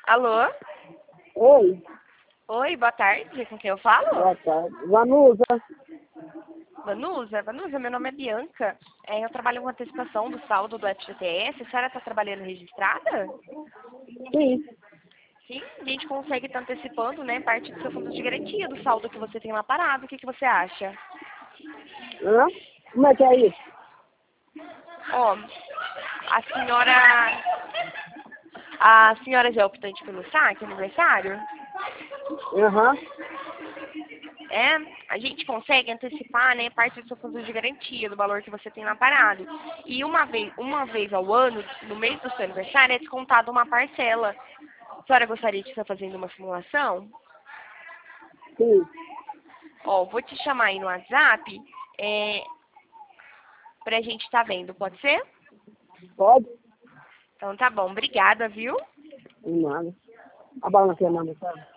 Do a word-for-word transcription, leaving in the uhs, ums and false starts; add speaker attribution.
Speaker 1: Alô?
Speaker 2: Oi,
Speaker 1: Oi, boa tarde. Com quem eu falo?
Speaker 2: boa tarde. Vanusa,
Speaker 1: Vanusa? Vanusa, meu nome é Bianca. É, eu trabalho com antecipação do saldo do F G T S. A senhora está trabalhando registrada?
Speaker 2: sim.
Speaker 1: Sim, a gente consegue estar antecipando, né, parte do seu fundo de garantia, do saldo que você tem lá parado. O que, que você acha?
Speaker 2: Hã? Como é que é isso?
Speaker 1: Ó, a senhora... A senhora já é optante pelo saque, aniversário?
Speaker 2: Aham,
Speaker 1: É, a gente consegue antecipar, né, parte do seu fundo de garantia, do valor que você tem lá parado. E uma vez, uma vez ao ano, no mês do seu aniversário, é descontada uma parcela. A senhora gostaria de estar fazendo uma simulação?
Speaker 2: sim.
Speaker 1: Ó, vou te chamar aí no WhatsApp, é, pra gente estar vendo, pode ser?
Speaker 2: Pode?
Speaker 1: Então tá bom, obrigada, viu?
Speaker 2: Nada. A bala que é nada, sabe?